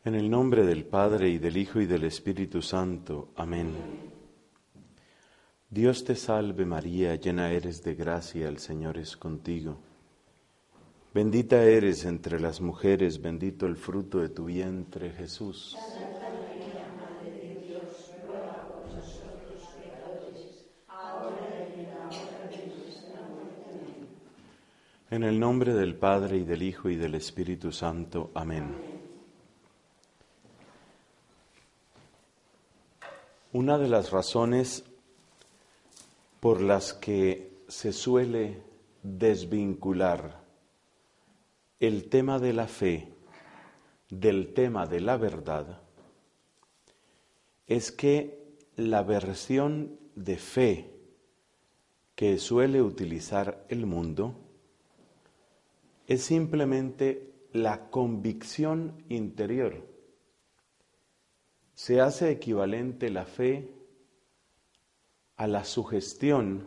En el nombre del Padre, y del Hijo, y del Espíritu Santo. Amén. Dios te salve María, llena eres de gracia, el Señor es contigo. Bendita eres entre las mujeres, bendito el fruto de tu vientre, Jesús. Santa María, Madre de Dios, ruega por nosotros pecadores, ahora y en la hora de nuestra muerte. Amén. En el nombre del Padre, y del Hijo, y del Espíritu Santo. Amén. Una de las razones por las que se suele desvincular el tema de la fe del tema de la verdad es que la versión de fe que suele utilizar el mundo es simplemente la convicción interior. Se hace equivalente la fe a la sugestión,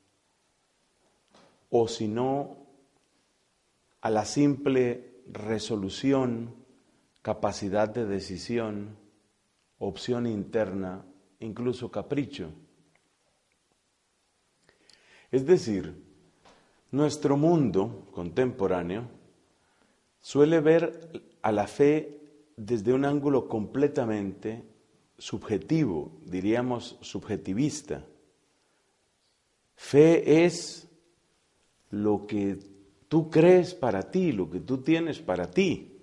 o si no, a la simple resolución, capacidad de decisión, opción interna, incluso capricho. Es decir, nuestro mundo contemporáneo suele ver a la fe desde un ángulo completamente subjetivo, diríamos subjetivista. Fe es lo que tú crees para ti, lo que tú tienes para ti.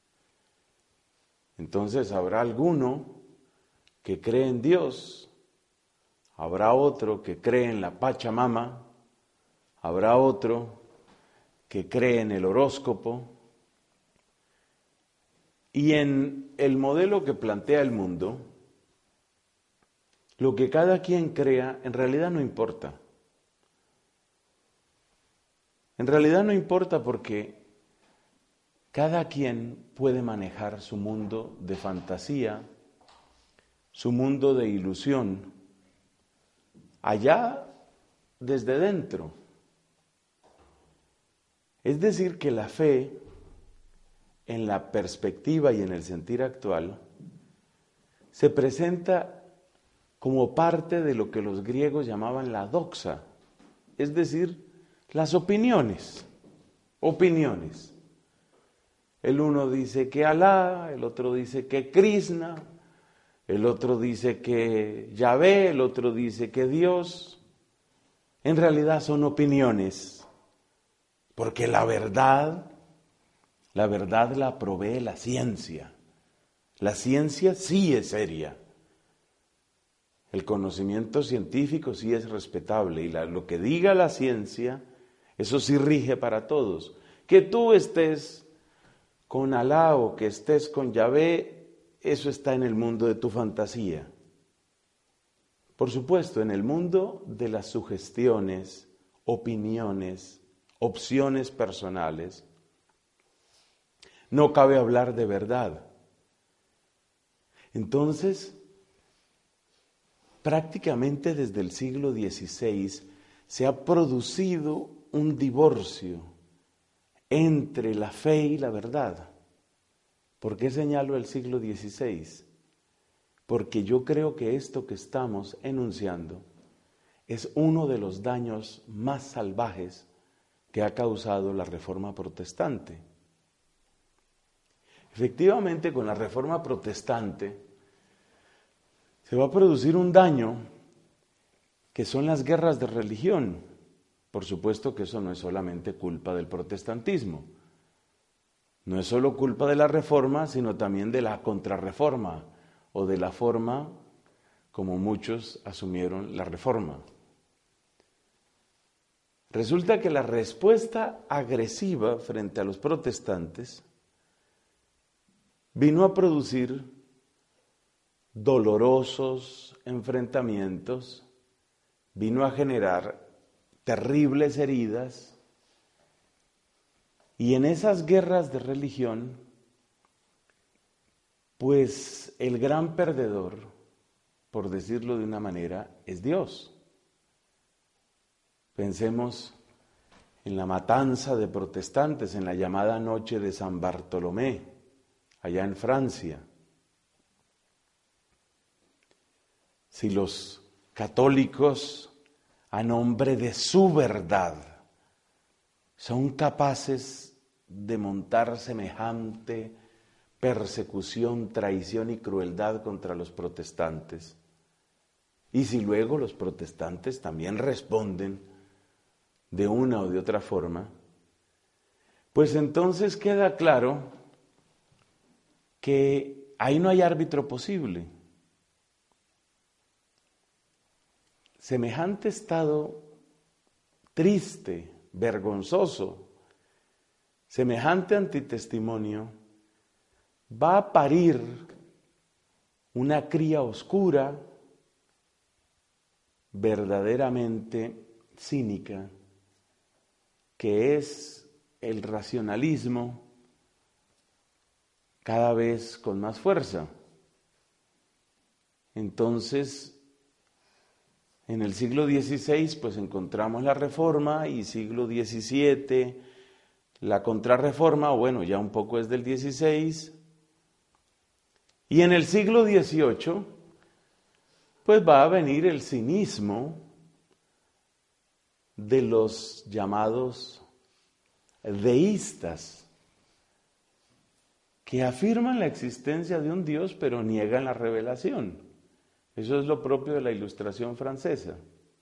Entonces habrá alguno que cree en Dios, habrá otro que cree en la Pachamama, habrá otro que cree en el horóscopo. Y en el modelo que plantea el mundo, lo que cada quien crea en realidad no importa. En realidad no importa porque cada quien puede manejar su mundo de fantasía, su mundo de ilusión, allá desde dentro. Es decir, que la fe, en la perspectiva y en el sentir actual, se presenta como parte de lo que los griegos llamaban la doxa, es decir, las opiniones. El uno dice que Alá, el otro dice que Krishna, el otro dice que Yahvé, el otro dice que Dios. En realidad son opiniones, porque la verdad la provee la ciencia. La ciencia sí es seria. El conocimiento científico sí es respetable y lo que diga la ciencia, eso sí rige para todos. Que tú estés con Alá o que estés con Yahvé, eso está en el mundo de tu fantasía. Por supuesto, en el mundo de las sugestiones, opiniones, opciones personales, no cabe hablar de verdad. Entonces, prácticamente desde el siglo XVI se ha producido un divorcio entre la fe y la verdad. ¿Por qué señalo el siglo XVI? Porque yo creo que esto que estamos enunciando es uno de los daños más salvajes que ha causado la Reforma Protestante. Efectivamente, con la Reforma Protestante se va a producir un daño que son las guerras de religión. Por supuesto que eso no es solamente culpa del protestantismo. No es solo culpa de la Reforma, sino también de la contrarreforma o de la forma como muchos asumieron la Reforma. Resulta que la respuesta agresiva frente a los protestantes vino a producir dolorosos enfrentamientos, vino a generar terribles heridas, y en esas guerras de religión, pues el gran perdedor, por decirlo de una manera, es Dios. Pensemos en la matanza de protestantes en la llamada noche de San Bartolomé, allá en Francia. Si los católicos, a nombre de su verdad, son capaces de montar semejante persecución, traición y crueldad contra los protestantes, y si luego los protestantes también responden de una o de otra forma, pues entonces queda claro que ahí no hay árbitro posible. Semejante estado triste, vergonzoso, semejante antitestimonio, va a parir una cría oscura, verdaderamente cínica, que es el racionalismo cada vez con más fuerza. Entonces, en el siglo XVI, pues encontramos la Reforma, y siglo XVII, la Contrarreforma, bueno, ya un poco es del XVI, y en el siglo XVIII, pues va a venir el cinismo de los llamados deístas, que afirman la existencia de un Dios, pero niegan la revelación. Eso es lo propio de la Ilustración francesa.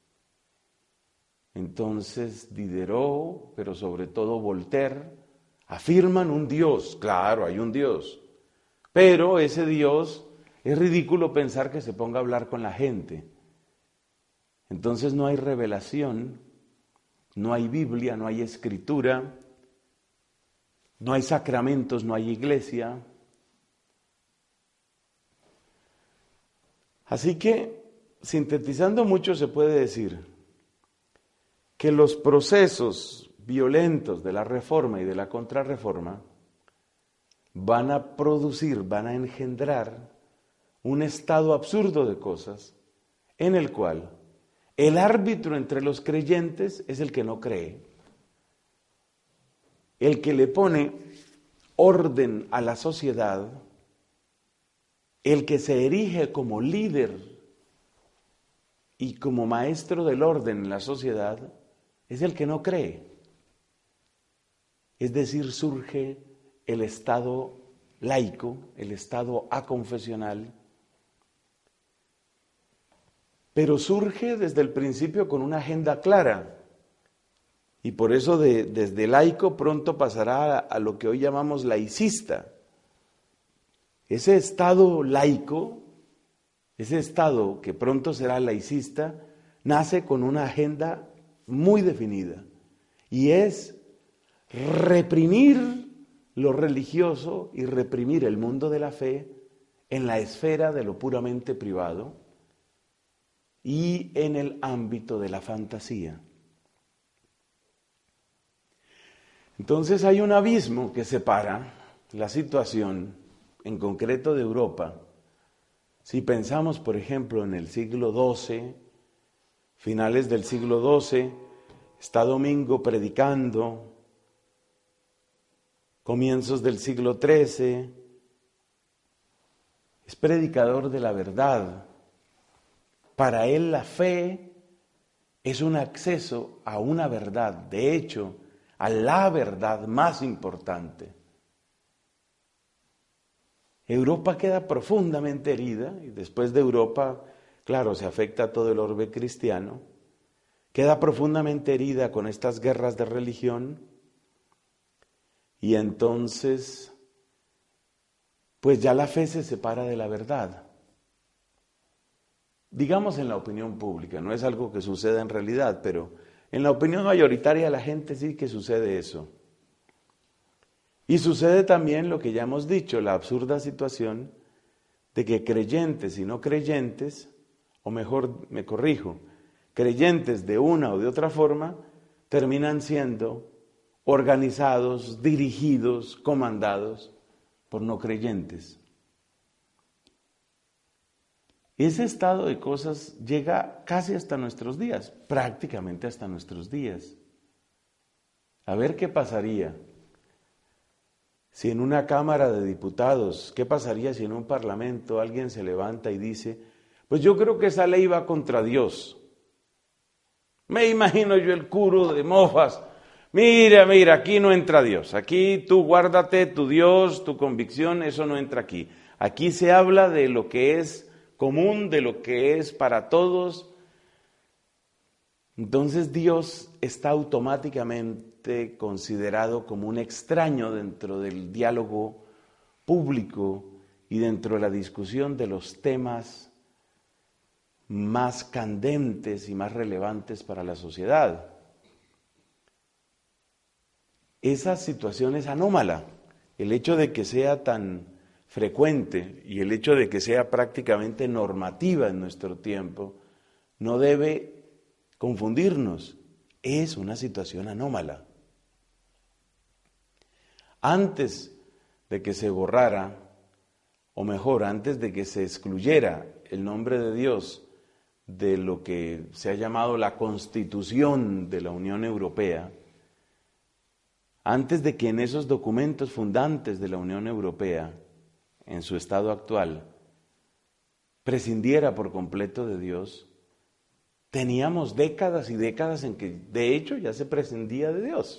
Entonces Diderot, pero sobre todo Voltaire, afirman un Dios. Claro, hay un Dios, pero ese Dios es ridículo pensar que se ponga a hablar con la gente. Entonces no hay revelación, no hay Biblia, no hay escritura, no hay sacramentos, no hay iglesia. Así que, sintetizando mucho, se puede decir que los procesos violentos de la Reforma y de la Contrarreforma van a producir, van a engendrar un estado absurdo de cosas en el cual el árbitro entre los creyentes es el que no cree, el que le pone orden a la sociedad, el que se erige como líder y como maestro del orden en la sociedad, es el que no cree. Es decir, surge el Estado laico, el Estado aconfesional, pero surge desde el principio con una agenda clara, y por eso desde laico pronto pasará a lo que hoy llamamos laicista. Ese Estado laico, ese Estado que pronto será laicista, nace con una agenda muy definida, y es reprimir lo religioso y reprimir el mundo de la fe en la esfera de lo puramente privado y en el ámbito de la fantasía. Entonces hay un abismo que separa la situación, en concreto de Europa. Si pensamos, por ejemplo, en el siglo XII, finales del siglo XII, está Domingo predicando, comienzos del siglo XIII, es predicador de la verdad. Para él la fe es un acceso a una verdad, de hecho, a la verdad más importante. Europa queda profundamente herida, y después de Europa, claro, se afecta a todo el orbe cristiano, queda profundamente herida con estas guerras de religión, y entonces, pues ya la fe se separa de la verdad. Digamos en la opinión pública, no es algo que suceda en realidad, pero en la opinión mayoritaria de la gente sí que sucede eso. Y sucede también lo que ya hemos dicho, la absurda situación de que creyentes y no creyentes, o mejor me corrijo, creyentes de una o de otra forma, terminan siendo organizados, dirigidos, comandados por no creyentes. Ese estado de cosas llega casi hasta nuestros días, prácticamente hasta nuestros días. A ver qué pasaría Si en una Cámara de Diputados, ¿qué pasaría si en un Parlamento alguien se levanta y dice, pues yo creo que esa ley va contra Dios? Me imagino yo el curo de mofas. Mira, aquí no entra Dios. Aquí tú guárdate tu Dios, tu convicción, eso no entra aquí. Aquí se habla de lo que es común, de lo que es para todos. Entonces Dios está automáticamente considerado como un extraño dentro del diálogo público y dentro de la discusión de los temas más candentes y más relevantes para la sociedad. Esa situación es anómala. El hecho de que sea tan frecuente y el hecho de que sea prácticamente normativa en nuestro tiempo no debe confundirnos. Es una situación anómala. Antes de que se borrara, o mejor, antes de que se excluyera el nombre de Dios de lo que se ha llamado la Constitución de la Unión Europea, antes de que en esos documentos fundantes de la Unión Europea, en su estado actual, prescindiera por completo de Dios, teníamos décadas y décadas en que, de hecho, ya se prescindía de Dios.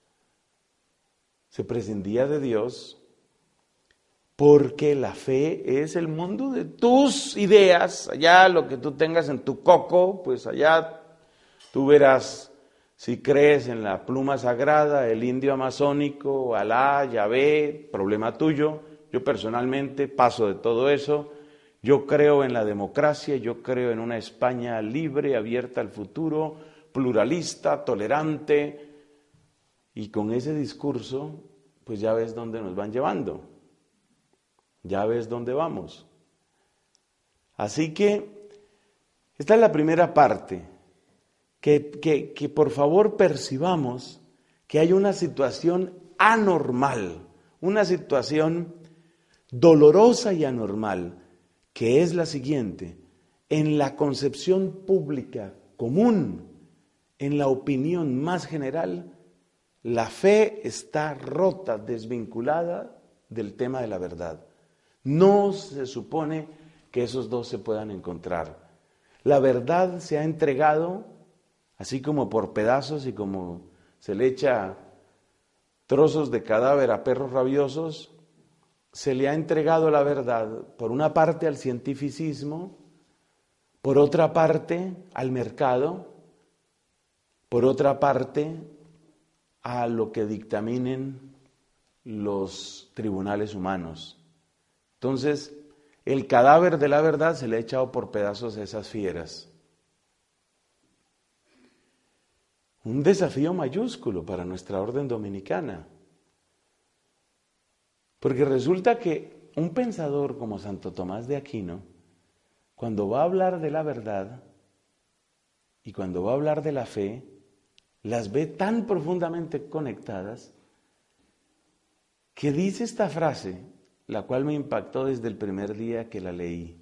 Se prescindía de Dios porque la fe es el mundo de tus ideas. Allá lo que tú tengas en tu coco, pues allá tú verás si crees en la pluma sagrada, el indio amazónico, Alá, Yahvé, problema tuyo. Yo personalmente paso de todo eso. Yo creo en la democracia, yo creo en una España libre, abierta al futuro, pluralista, tolerante. Y con ese discurso, pues ya ves dónde nos van llevando. Ya ves dónde vamos. Así que esta es la primera parte. Que por favor percibamos que hay una situación anormal, una situación dolorosa y anormal, que es la siguiente: en la concepción pública común, en la opinión más general, la fe está rota, desvinculada del tema de la verdad. No se supone que esos dos se puedan encontrar. La verdad se ha entregado así como por pedazos y como se le echa trozos de cadáver a perros rabiosos, se le ha entregado la verdad, por una parte al cientificismo, por otra parte al mercado, por otra parte a lo que dictaminen los tribunales humanos. Entonces, el cadáver de la verdad se le ha echado por pedazos a esas fieras. Un desafío mayúsculo para nuestra orden dominicana. Porque resulta que un pensador como Santo Tomás de Aquino, cuando va a hablar de la verdad y cuando va a hablar de la fe, las ve tan profundamente conectadas que dice esta frase, la cual me impactó desde el primer día que la leí.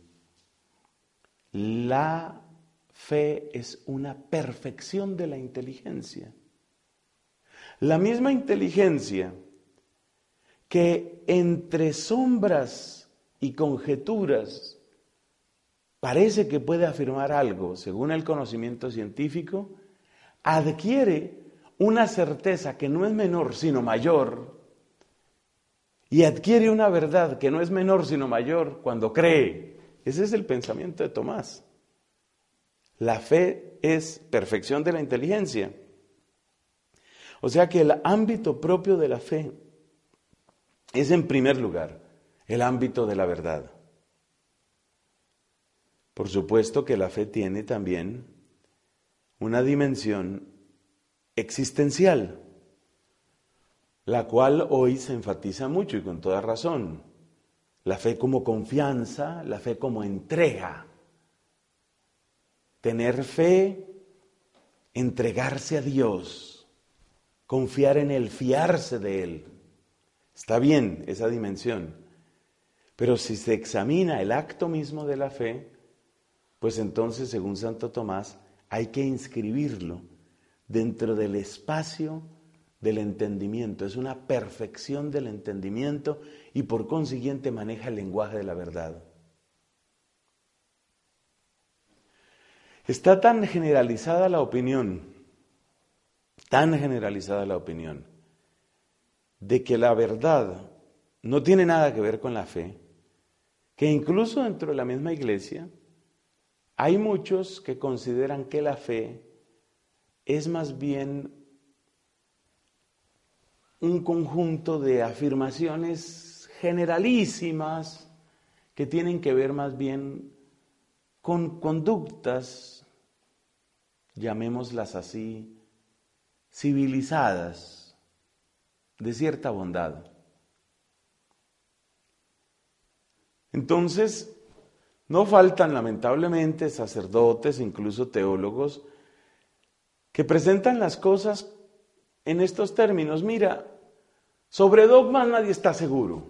La fe es una perfección de la inteligencia. La misma inteligencia que entre sombras y conjeturas parece que puede afirmar algo según el conocimiento científico, adquiere una certeza que no es menor sino mayor, y adquiere una verdad que no es menor sino mayor cuando cree. Ese es el pensamiento de Tomás. La fe es perfección de la inteligencia. O sea que el ámbito propio de la fe es, en primer lugar, el ámbito de la verdad. Por supuesto que la fe tiene también una dimensión existencial, la cual hoy se enfatiza mucho y con toda razón. La fe como confianza, la fe como entrega. Tener fe, entregarse a Dios, confiar en Él, fiarse de Él. Está bien esa dimensión, pero si se examina el acto mismo de la fe, pues entonces, según Santo Tomás, hay que inscribirlo dentro del espacio del entendimiento, es una perfección del entendimiento y por consiguiente maneja el lenguaje de la verdad. Está tan generalizada la opinión, de que la verdad no tiene nada que ver con la fe, que incluso dentro de la misma iglesia hay muchos que consideran que la fe es más bien un conjunto de afirmaciones generalísimas que tienen que ver más bien con conductas, llamémoslas así, civilizadas, de cierta bondad. Entonces, no faltan lamentablemente sacerdotes, incluso teólogos, que presentan las cosas en estos términos. Mira, sobre dogmas nadie está seguro.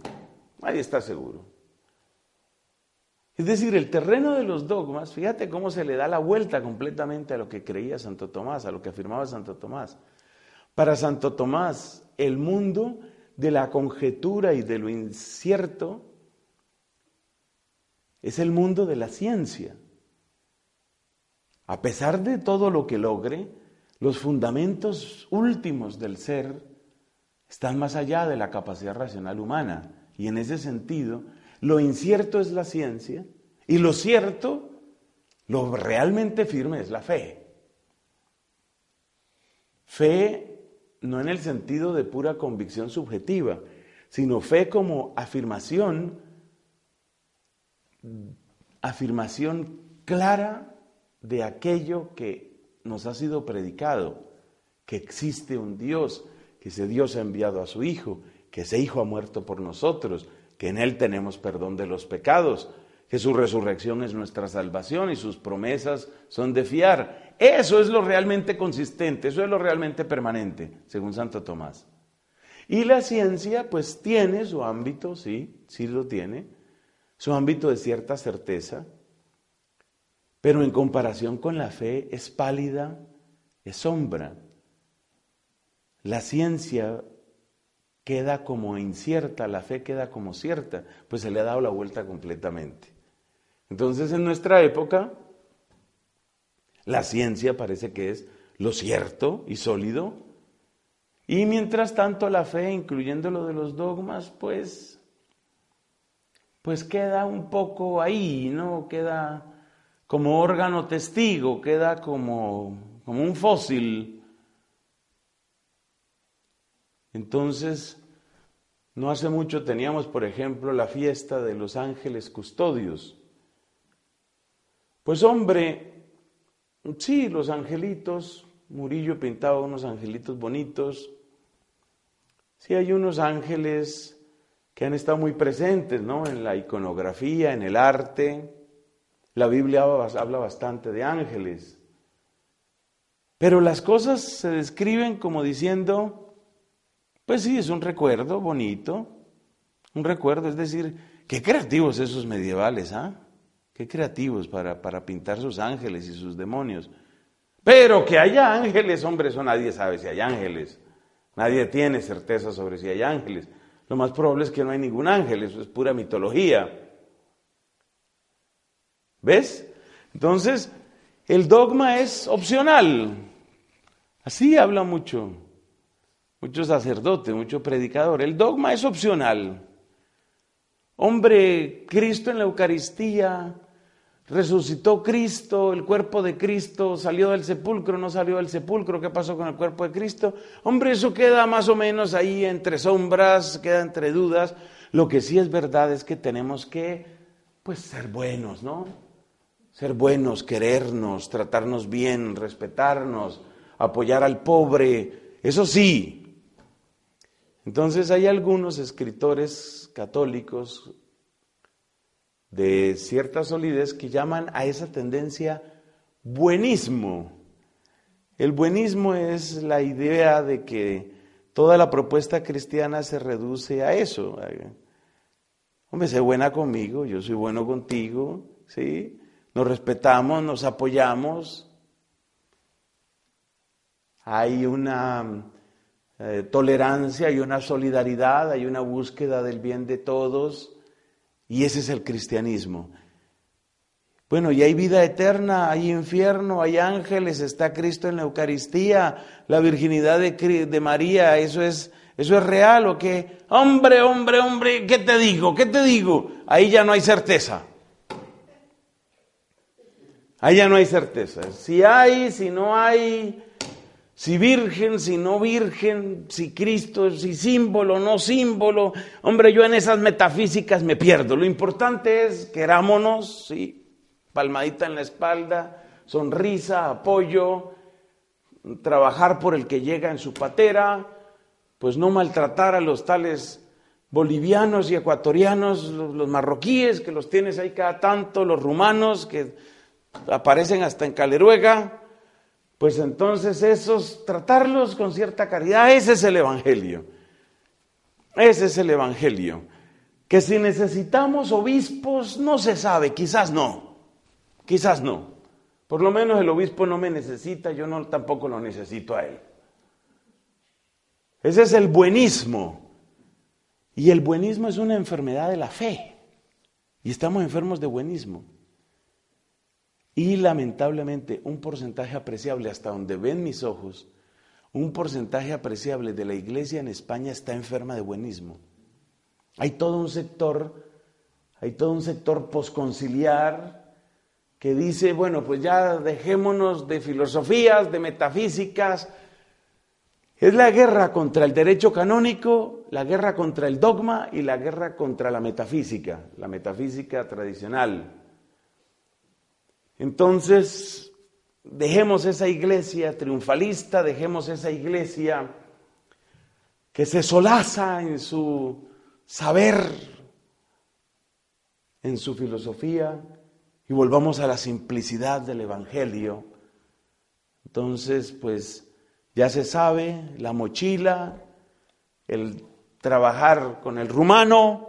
Es decir, el terreno de los dogmas, fíjate cómo se le da la vuelta completamente a lo que creía Santo Tomás, a lo que afirmaba Santo Tomás. Para Santo Tomás, el mundo de la conjetura y de lo incierto es el mundo de la ciencia. A pesar de todo lo que logre, los fundamentos últimos del ser están más allá de la capacidad racional humana. Y en ese sentido, lo incierto es la ciencia y lo cierto, lo realmente firme es la fe. Fe no en el sentido de pura convicción subjetiva, sino fe como afirmación clara de aquello que nos ha sido predicado, que existe un Dios, que ese Dios ha enviado a su Hijo, que ese Hijo ha muerto por nosotros, que en Él tenemos perdón de los pecados, que su resurrección es nuestra salvación y sus promesas son de fiar. Eso es lo realmente consistente, eso es lo realmente permanente, según Santo Tomás. Y la ciencia pues tiene su ámbito, sí lo tiene, su ámbito de cierta certeza, pero en comparación con la fe es pálida, es sombra. La ciencia queda como incierta, la fe queda como cierta, pues se le ha dado la vuelta completamente. Entonces en nuestra época, la ciencia parece que es lo cierto y sólido, y mientras tanto la fe, incluyendo lo de los dogmas, pues queda un poco ahí, ¿no? Queda como órgano testigo, queda como un fósil. Entonces, no hace mucho teníamos, por ejemplo, la fiesta de los ángeles custodios. Pues hombre, sí, los angelitos, Murillo pintaba unos angelitos bonitos. Sí, hay unos ángeles que han estado muy presentes, ¿no? En la iconografía, en el arte. La Biblia habla bastante de ángeles. Pero las cosas se describen como diciendo, pues sí, es un recuerdo bonito, un recuerdo, es decir, qué creativos esos medievales, ¿ah? Qué creativos para pintar sus ángeles y sus demonios. Pero que haya ángeles, hombre, eso nadie sabe si hay ángeles. Nadie tiene certeza sobre si hay ángeles. Lo más probable es que no hay ningún ángel, eso es pura mitología. ¿Ves? Entonces, el dogma es opcional. Así habla mucho sacerdote, mucho predicador. El dogma es opcional. Hombre, Cristo en la Eucaristía, resucitó Cristo, el cuerpo de Cristo salió del sepulcro, no salió del sepulcro, ¿qué pasó con el cuerpo de Cristo? Hombre, eso queda más o menos ahí entre sombras, queda entre dudas. Lo que sí es verdad es que tenemos que, pues, ser buenos, ¿no? Ser buenos, querernos, tratarnos bien, respetarnos, apoyar al pobre, eso sí. Entonces hay algunos escritores católicos de cierta solidez que llaman a esa tendencia buenismo. El buenismo es la idea de que toda la propuesta cristiana se reduce a eso. Hombre, sé buena conmigo, yo soy bueno contigo, ¿sí? Nos respetamos, nos apoyamos. Hay una tolerancia, hay una solidaridad, hay una búsqueda del bien de todos, y ese es el cristianismo. Bueno, y hay vida eterna, hay infierno, hay ángeles, está Cristo en la Eucaristía, la virginidad de María, ¿eso es real o qué? Hombre, ¿qué te digo? Ahí ya no hay certeza. Ahí ya no hay certeza. Si hay, si no hay, si virgen, si no virgen, si Cristo, si símbolo, no símbolo. Hombre, yo en esas metafísicas me pierdo. Lo importante es querámonos, sí. Palmadita en la espalda, sonrisa, apoyo, trabajar por el que llega en su patera, pues no maltratar a los tales bolivianos y ecuatorianos, los marroquíes, que los tienes ahí cada tanto, los rumanos, que aparecen hasta en Caleruega, pues entonces esos, tratarlos con cierta caridad, ese es el Evangelio. Ese es el Evangelio. Que si necesitamos obispos, no se sabe, quizás no. Por lo menos el obispo no me necesita, yo no tampoco lo necesito a él. Ese es el buenismo. Y el buenismo es una enfermedad de la fe. Y estamos enfermos de buenismo. Y lamentablemente un porcentaje apreciable, hasta donde ven mis ojos, un porcentaje apreciable de la iglesia en España está enferma de buenismo. Hay todo un sector posconciliar que dice, bueno, pues ya dejémonos de filosofías, de metafísicas. Es la guerra contra el derecho canónico, la guerra contra el dogma y la guerra contra la metafísica tradicional. Entonces, dejemos esa iglesia triunfalista, dejemos esa iglesia que se solaza en su saber, en su filosofía, y volvamos a la simplicidad del Evangelio. Entonces, pues ya se sabe, la mochila, el trabajar con el rumano,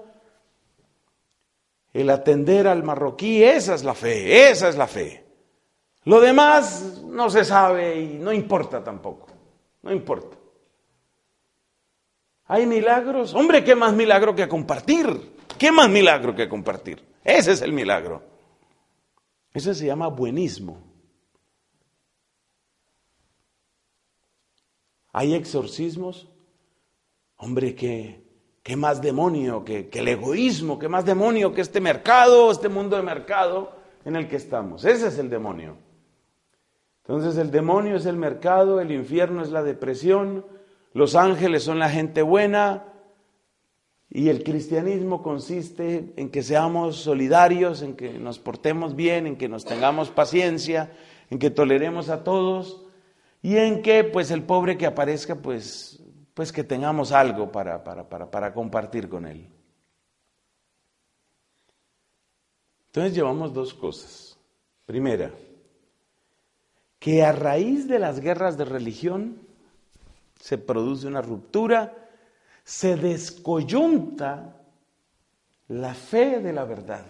el atender al marroquí, esa es la fe. Lo demás no se sabe y no importa tampoco, no importa. ¿Hay milagros? Hombre, ¿qué más milagro que compartir? Ese es el milagro. Eso se llama buenismo. ¿Hay exorcismos? Hombre, ¿qué más demonio que el egoísmo? ¿Qué más demonio que este mercado, este mundo de mercado en el que estamos? Ese es el demonio. Entonces el demonio es el mercado, el infierno es la depresión, los ángeles son la gente buena, y el cristianismo consiste en que seamos solidarios, en que nos portemos bien, en que nos tengamos paciencia, en que toleremos a todos, y en que pues el pobre que aparezca pues que tengamos algo para compartir con él. Entonces llevamos dos cosas. Primera, que a raíz de las guerras de religión se produce una ruptura, se descoyunta la fe de la verdad.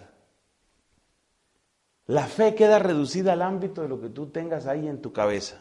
La fe queda reducida al ámbito de lo que tú tengas ahí en tu cabeza.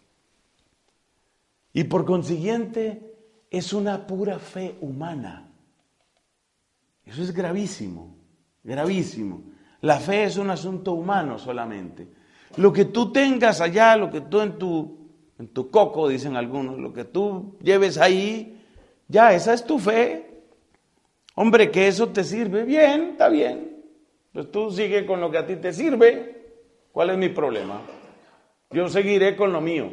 Y por consiguiente es una pura fe humana. Eso es gravísimo, gravísimo. La fe es un asunto humano solamente. Lo que tú tengas allá, lo que tú en tu coco, dicen algunos, lo que tú lleves ahí, ya, esa es tu fe. Hombre, que eso te sirve, bien, está bien. Pues tú sigue con lo que a ti te sirve. ¿Cuál es mi problema? Yo seguiré con lo mío.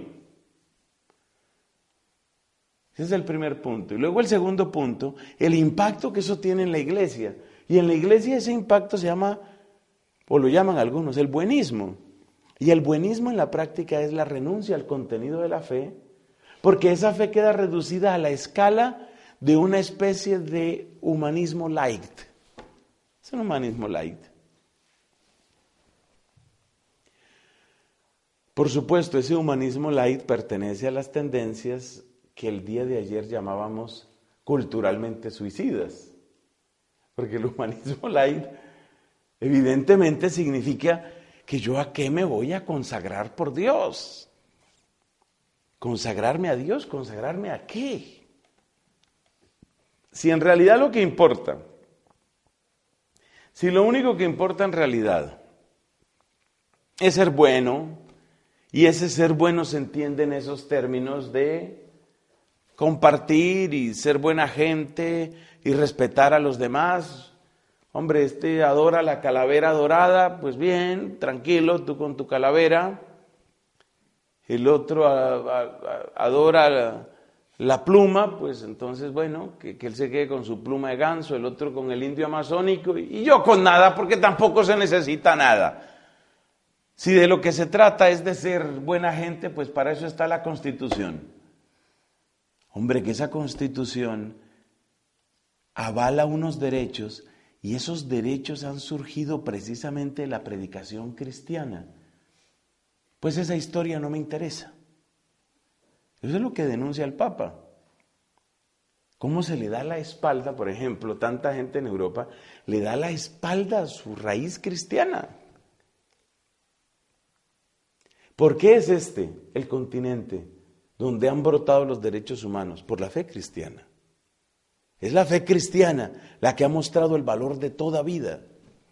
Ese es el primer punto. Y luego el segundo punto, el impacto que eso tiene en la iglesia. Y en la iglesia ese impacto se llama, o lo llaman algunos, el buenismo. Y el buenismo en la práctica es la renuncia al contenido de la fe, porque esa fe queda reducida a la escala de una especie de humanismo light. Es un humanismo light. Por supuesto, ese humanismo light pertenece a las tendencias que el día de ayer llamábamos culturalmente suicidas. Porque el humanismo light evidentemente significa que yo a qué me voy a consagrar por Dios. ¿Consagrarme a Dios? ¿Consagrarme a qué? si en realidad lo que importa, si lo único que importa en realidad es ser bueno, y ese ser bueno se entiende en esos términos de compartir y ser buena gente y respetar a los demás. Hombre, adora la calavera dorada, pues bien, tranquilo, tú con tu calavera. El otro adora la pluma, pues entonces, bueno, que él se quede con su pluma de ganso, el otro con el indio amazónico y yo con nada, porque tampoco se necesita nada. Si de lo que se trata es de ser buena gente, pues para eso está la Constitución. Hombre, que esa Constitución avala unos derechos y esos derechos han surgido precisamente de la predicación cristiana. Pues esa historia no me interesa. Eso es lo que denuncia el Papa. ¿Cómo se le da la espalda, por ejemplo, tanta gente en Europa le da la espalda a su raíz cristiana? ¿Por qué es el continente donde han brotado los derechos humanos? Por la fe cristiana. Es la fe cristiana la que ha mostrado el valor de toda vida.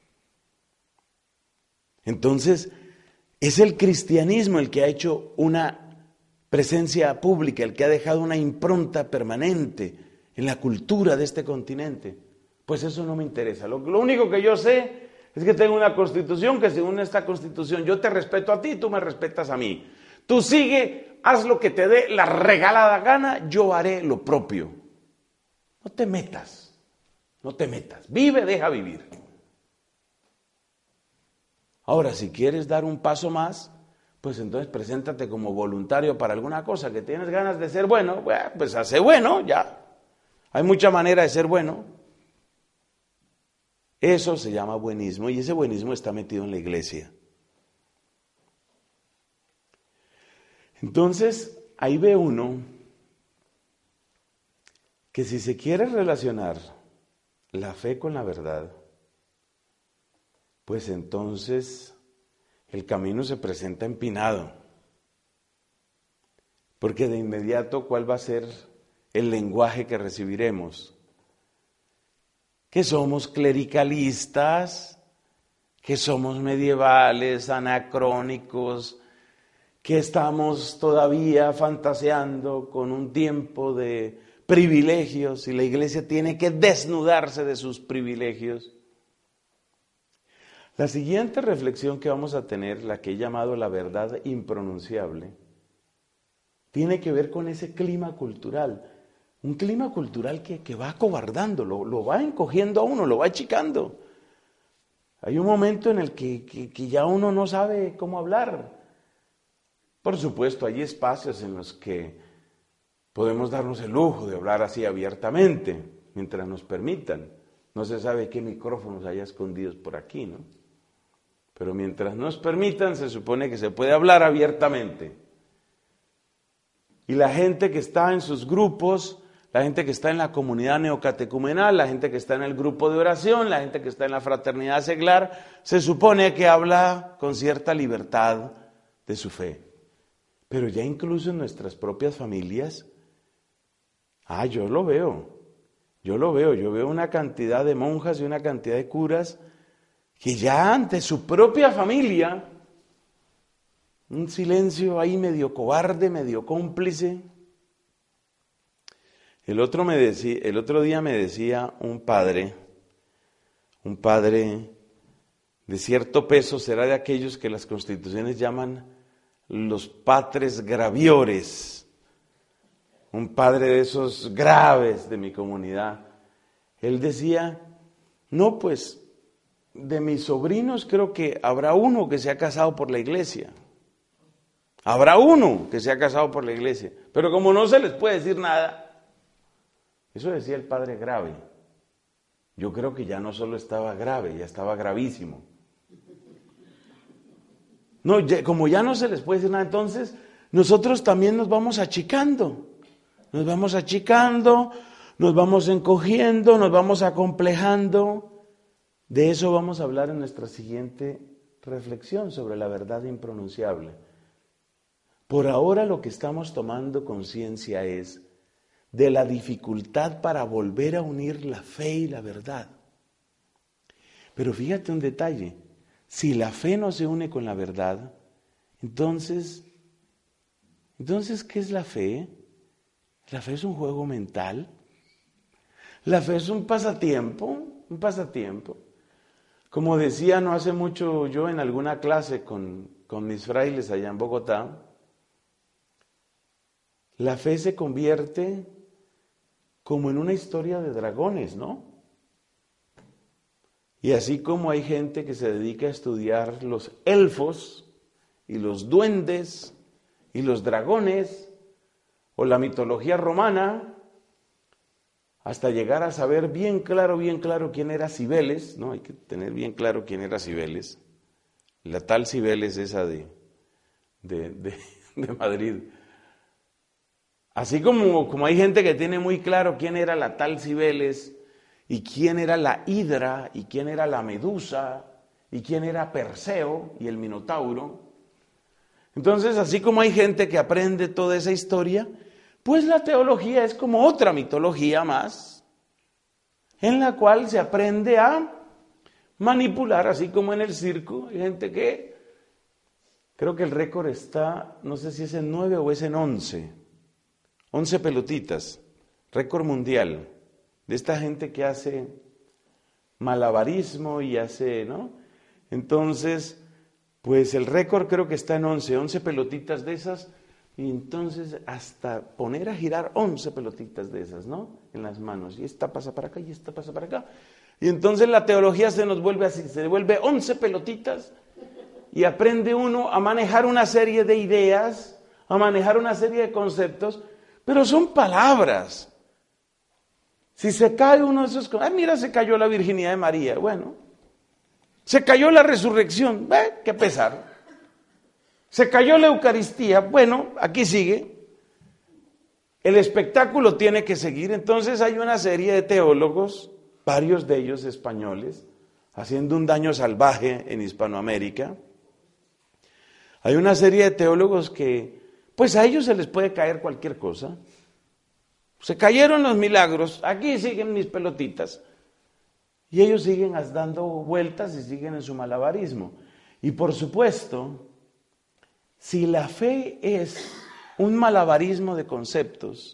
Entonces, es el cristianismo el que ha hecho una presencia pública, el que ha dejado una impronta permanente en la cultura de este continente. Pues eso no me interesa. Lo único que yo sé es que tengo una constitución que según esta constitución yo te respeto a ti, tú me respetas a mí. Tú sigue, haz lo que te dé la regalada gana, yo haré lo propio. No te metas, vive, deja vivir. Ahora, si quieres dar un paso más, pues entonces preséntate como voluntario para alguna cosa que tienes ganas de ser bueno, pues hace bueno, ya. Hay mucha manera de ser bueno. Eso se llama buenismo y ese buenismo está metido en la iglesia. Entonces, ahí ve uno que si se quiere relacionar la fe con la verdad, pues entonces el camino se presenta empinado. Porque de inmediato, ¿cuál va a ser el lenguaje que recibiremos? Que somos clericalistas, que somos medievales, anacrónicos, que estamos todavía fantaseando con un tiempo de privilegios y la iglesia tiene que desnudarse de sus privilegios. La siguiente reflexión que vamos a tener, la que he llamado la verdad impronunciable, tiene que ver con ese clima cultural. Un clima cultural que va acobardando, lo va encogiendo a uno, lo va achicando. Hay un momento en el que ya uno no sabe cómo hablar. Por supuesto, hay espacios en los que podemos darnos el lujo de hablar así abiertamente, mientras nos permitan. No se sabe qué micrófonos hay escondidos por aquí, ¿no? Pero mientras nos permitan, se supone que se puede hablar abiertamente. Y la gente que está en sus grupos, la gente que está en la comunidad neocatecumenal, la gente que está en el grupo de oración, la gente que está en la fraternidad seglar, se supone que habla con cierta libertad de su fe. Pero ya incluso en nuestras propias familias, yo veo una cantidad de monjas y una cantidad de curas que ya ante su propia familia, un silencio ahí medio cobarde, medio cómplice. El otro día me decía un padre de cierto peso, será de aquellos que las constituciones llaman los patres graviores, un padre de esos graves de mi comunidad. Él decía, no, pues, de mis sobrinos creo que habrá uno que se ha casado por la iglesia. Habrá uno que se ha casado por la iglesia, pero como no se les puede decir nada. Eso decía el padre grave. Yo creo que ya no solo estaba grave, ya estaba gravísimo. No, como ya no se les puede decir nada, entonces nosotros también nos vamos achicando, nos vamos encogiendo, nos vamos acomplejando. De eso vamos a hablar en nuestra siguiente reflexión sobre la verdad impronunciable. Por ahora lo que estamos tomando conciencia es de la dificultad para volver a unir la fe y la verdad. Pero fíjate un detalle, si la fe no se une con la verdad, entonces, ¿qué es la fe? La fe es un juego mental. La fe es un pasatiempo. Como decía no hace mucho yo en alguna clase con mis frailes allá en Bogotá, la fe se convierte como en una historia de dragones, ¿no? Y así como hay gente que se dedica a estudiar los elfos y los duendes y los dragones o la mitología romana, hasta llegar a saber bien claro quién era Cibeles, ¿no? Hay que tener bien claro quién era Cibeles, la tal Cibeles esa de Madrid. Así como hay gente que tiene muy claro quién era la tal Cibeles, y quién era la Hidra, y quién era la Medusa, y quién era Perseo y el Minotauro. Entonces, así como hay gente que aprende toda esa historia, pues la teología es como otra mitología más, en la cual se aprende a manipular, así como en el circo. Hay gente que, creo que el récord está, no sé si es en 9 o es en 11 pelotitas, récord mundial, de esta gente que hace malabarismo y hace, ¿no? Entonces, pues el récord creo que está en 11 pelotitas de esas, y entonces hasta poner a girar 11 pelotitas de esas, ¿no? En las manos, y esta pasa para acá y esta pasa para acá. Y entonces la teología se nos vuelve así, se devuelve 11 pelotitas y aprende uno a manejar una serie de ideas, a manejar una serie de conceptos, pero son palabras. Si se cae uno de esos, mira, se cayó la virginidad de María, bueno, se cayó la resurrección, qué pesar. Se cayó la Eucaristía, bueno, aquí sigue. El espectáculo tiene que seguir. Entonces hay una serie de teólogos, varios de ellos españoles, haciendo un daño salvaje en Hispanoamérica. Hay una serie de teólogos que, pues a ellos se les puede caer cualquier cosa. Se cayeron los milagros, aquí siguen mis pelotitas. Y ellos siguen dando vueltas y siguen en su malabarismo. Y por supuesto, si la fe es un malabarismo de conceptos,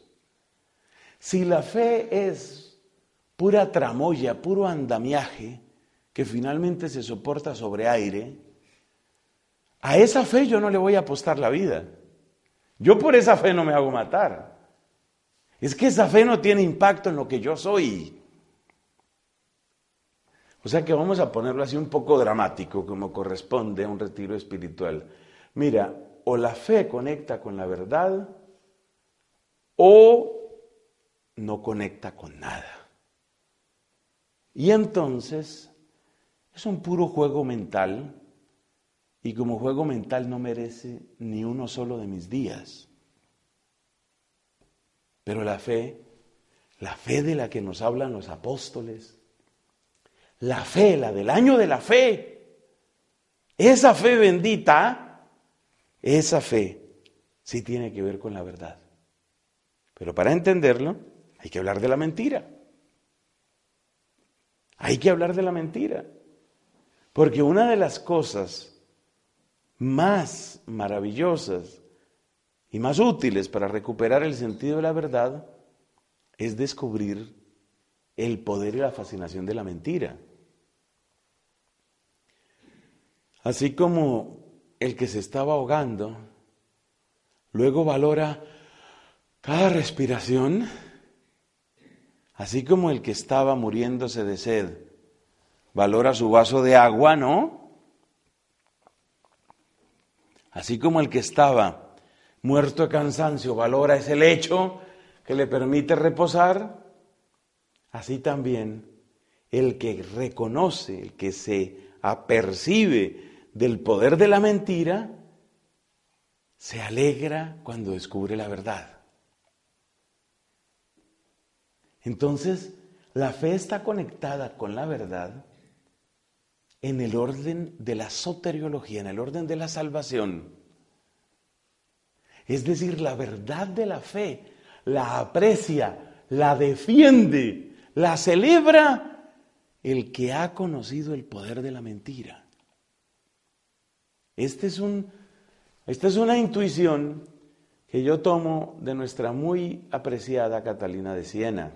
si la fe es pura tramoya, puro andamiaje, que finalmente se soporta sobre aire, a esa fe yo no le voy a apostar la vida. Yo por esa fe no me hago matar. Es que esa fe no tiene impacto en lo que yo soy. O sea que vamos a ponerlo así un poco dramático, como corresponde a un retiro espiritual. Mira, o la fe conecta con la verdad, o no conecta con nada. Y entonces es un puro juego mental, y como juego mental no merece ni uno solo de mis días. Pero la fe de la que nos hablan los apóstoles, la fe, la del año de la fe, esa fe bendita, esa fe sí tiene que ver con la verdad. Pero para entenderlo hay que hablar de la mentira. Hay que hablar de la mentira. Porque una de las cosas más maravillosas y más útiles para recuperar el sentido de la verdad es descubrir el poder y la fascinación de la mentira. Así como el que se estaba ahogando, luego valora cada respiración, así como el que estaba muriéndose de sed, valora su vaso de agua, ¿no? Así como el que estaba muerto de cansancio valora ese lecho que le permite reposar, así también el que reconoce, el que se apercibe del poder de la mentira, se alegra cuando descubre la verdad. Entonces, la fe está conectada con la verdad en el orden de la soteriología, en el orden de la salvación. Es decir, la verdad de la fe la aprecia, la defiende, la celebra el que ha conocido el poder de la mentira. Esta es una intuición que yo tomo de nuestra muy apreciada Catalina de Siena.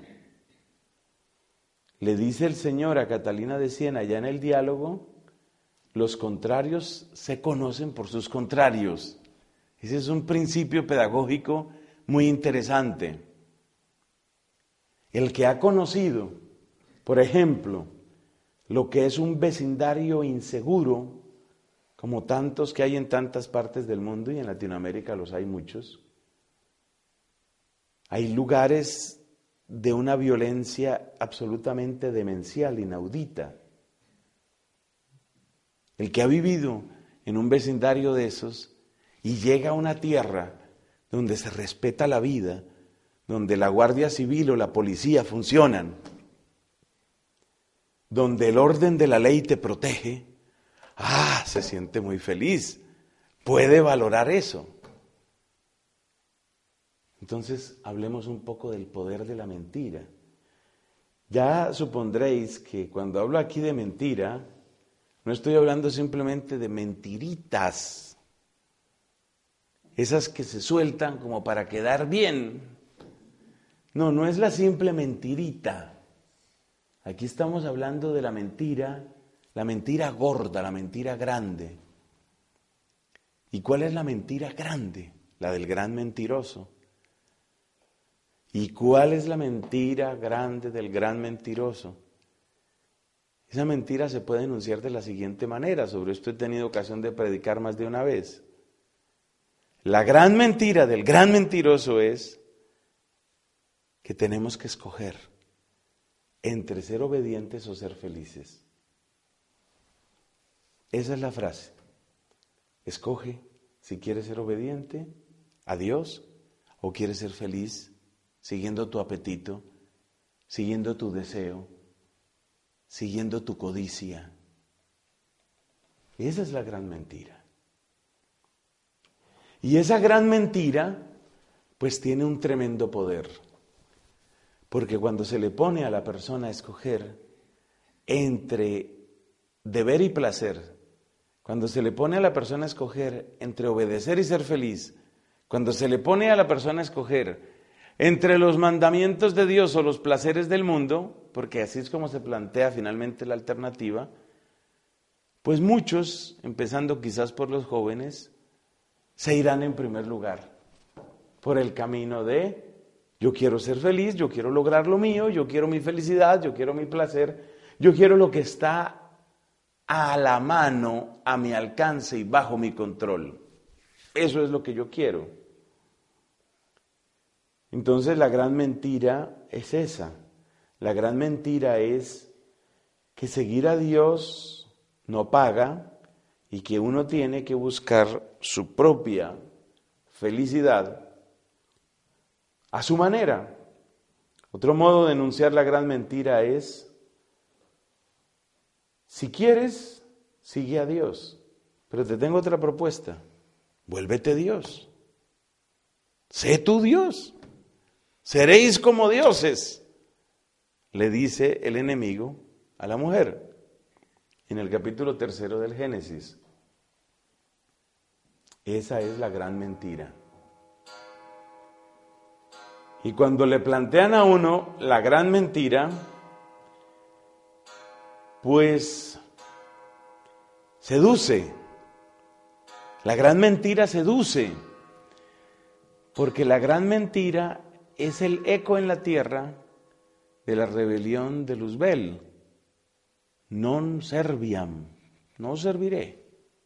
Le dice el Señor a Catalina de Siena, ya en el diálogo, los contrarios se conocen por sus contrarios. Ese es un principio pedagógico muy interesante. El que ha conocido, por ejemplo, lo que es un vecindario inseguro, como tantos que hay en tantas partes del mundo, y en Latinoamérica los hay muchos. Hay lugares de una violencia absolutamente demencial, inaudita. El que ha vivido en un vecindario de esos y llega a una tierra donde se respeta la vida, donde la Guardia Civil o la policía funcionan, donde el orden de la ley te protege, se siente muy feliz, puede valorar eso. Entonces, hablemos un poco del poder de la mentira. Ya supondréis que cuando hablo aquí de mentira, no estoy hablando simplemente de mentiritas, esas que se sueltan como para quedar bien. No, no es la simple mentirita. Aquí estamos hablando de la mentira gorda, la mentira grande. ¿Y cuál es la mentira grande? La del gran mentiroso. ¿Y cuál es la mentira grande del gran mentiroso? Esa mentira se puede enunciar de la siguiente manera. Sobre esto he tenido ocasión de predicar más de una vez. La gran mentira del gran mentiroso es que tenemos que escoger entre ser obedientes o ser felices. Esa es la frase. Escoge si quieres ser obediente a Dios o quieres ser feliz siguiendo tu apetito, siguiendo tu deseo, siguiendo tu codicia. Esa es la gran mentira. Y esa gran mentira, pues tiene un tremendo poder. Porque cuando se le pone a la persona a escoger entre deber y placer, cuando se le pone a la persona a escoger entre obedecer y ser feliz, cuando se le pone a la persona a escoger entre los mandamientos de Dios o los placeres del mundo, porque así es como se plantea finalmente la alternativa, pues muchos, empezando quizás por los jóvenes, se irán en primer lugar por el camino de yo quiero ser feliz, yo quiero lograr lo mío, yo quiero mi felicidad, yo quiero mi placer, yo quiero lo que está a la mano, a mi alcance y bajo mi control. Eso es lo que yo quiero. Entonces la gran mentira es esa. La gran mentira es que seguir a Dios no paga y que uno tiene que buscar su propia felicidad a su manera. Otro modo de enunciar la gran mentira es: si quieres, sigue a Dios. Pero te tengo otra propuesta. Vuélvete Dios. Sé tú Dios. Seréis como dioses, le dice el enemigo a la mujer en el capítulo 3 del Génesis. Esa es la gran mentira. Y cuando le plantean a uno la gran mentira, pues seduce. La gran mentira seduce, porque la gran mentira es el eco en la tierra de la rebelión de Luzbel. Non serviam, no serviré.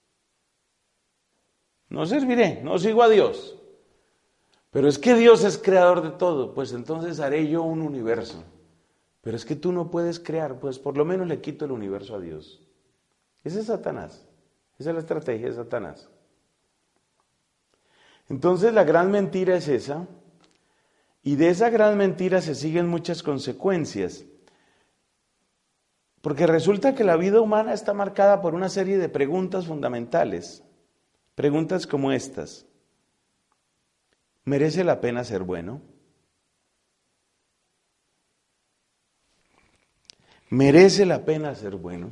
No serviré, no sigo a Dios. Pero es que Dios es creador de todo, pues entonces haré yo un universo. Pero es que tú no puedes crear, pues por lo menos le quito el universo a Dios. Ese es Satanás, esa es la estrategia de Satanás. Entonces la gran mentira es esa, y de esa gran mentira se siguen muchas consecuencias. Porque resulta que la vida humana está marcada por una serie de preguntas fundamentales. Preguntas como estas: ¿merece la pena ser bueno? ¿Merece la pena ser bueno?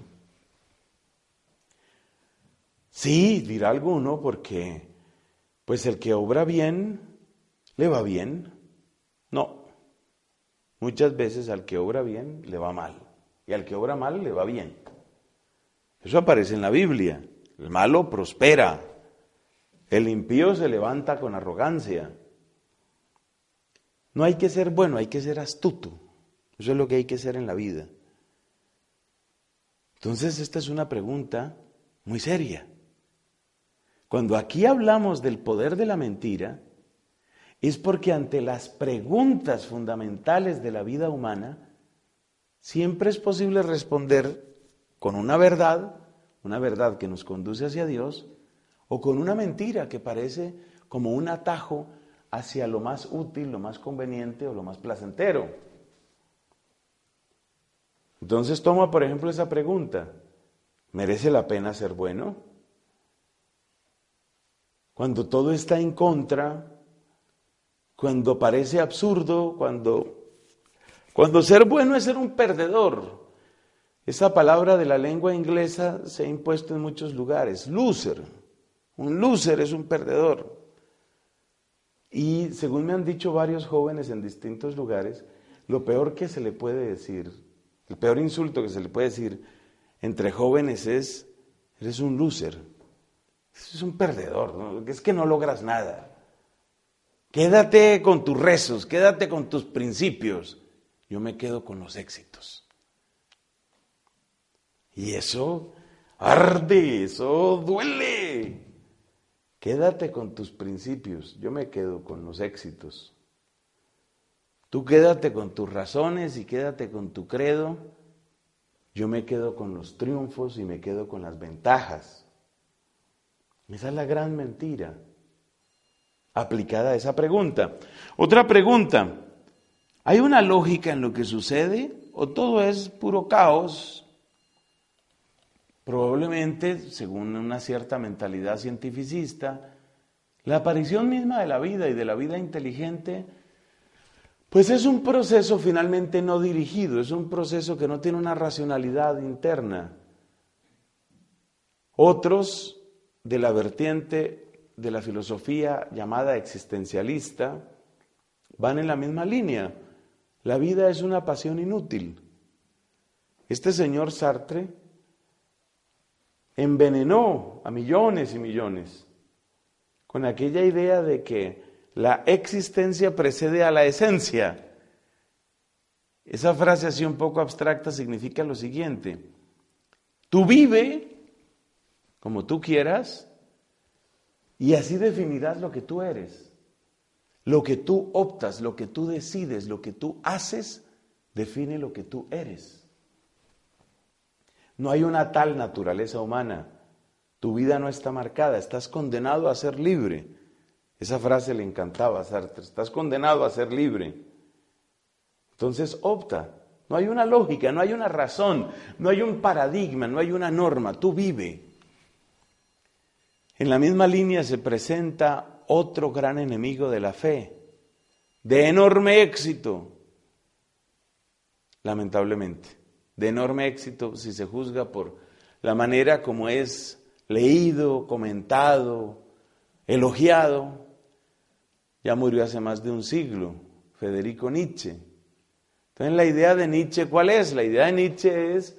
Sí, dirá alguno, porque pues el que obra bien, le va bien. No, muchas veces al que obra bien, le va mal. Y al que obra mal, le va bien. Eso aparece en la Biblia. El malo prospera. El impío se levanta con arrogancia. No hay que ser bueno, hay que ser astuto. Eso es lo que hay que ser en la vida. Entonces, esta es una pregunta muy seria. Cuando aquí hablamos del poder de la mentira, es porque ante las preguntas fundamentales de la vida humana, siempre es posible responder con una verdad que nos conduce hacia Dios, o con una mentira que parece como un atajo hacia lo más útil, lo más conveniente o lo más placentero. Entonces toma, por ejemplo, esa pregunta: ¿merece la pena ser bueno? Cuando todo está en contra, cuando parece absurdo, cuando ser bueno es ser un perdedor. Esa palabra de la lengua inglesa se ha impuesto en muchos lugares, loser. Un loser es un perdedor. Y según me han dicho varios jóvenes en distintos lugares, lo peor que se le puede decir, el peor insulto que se le puede decir entre jóvenes es: eres un loser, es un perdedor, ¿no? Es que no logras nada. Quédate con tus rezos, quédate con tus principios. Yo me quedo con los éxitos. Y eso arde, eso duele. Quédate con tus principios, yo me quedo con los éxitos. Tú quédate con tus razones y quédate con tu credo. Yo me quedo con los triunfos y me quedo con las ventajas. Esa es la gran mentira aplicada a esa pregunta. Otra pregunta: ¿hay una lógica en lo que sucede o todo es puro caos? Probablemente, según una cierta mentalidad cientificista, la aparición misma de la vida y de la vida inteligente, pues es un proceso finalmente no dirigido, es un proceso que no tiene una racionalidad interna. Otros de la vertiente de la filosofía llamada existencialista van en la misma línea. La vida es una pasión inútil. Este señor Sartre envenenó a millones y millones con aquella idea de que la existencia precede a la esencia. Esa frase así un poco abstracta significa lo siguiente: tú vive como tú quieras y así definirás lo que tú eres. Lo que tú optas, lo que tú decides, lo que tú haces, define lo que tú eres. No hay una tal naturaleza humana. Tu vida no está marcada, estás condenado a ser libre. Esa frase le encantaba a Sartre: estás condenado a ser libre. Entonces opta. No hay una lógica, no hay una razón, no hay un paradigma, no hay una norma. Tú vive. En la misma línea se presenta otro gran enemigo de la fe, de enorme éxito, lamentablemente, de enorme éxito si se juzga por la manera como es leído, comentado, elogiado. Ya murió hace más de un siglo, Federico Nietzsche. Entonces, la idea de Nietzsche, ¿cuál es? La idea de Nietzsche es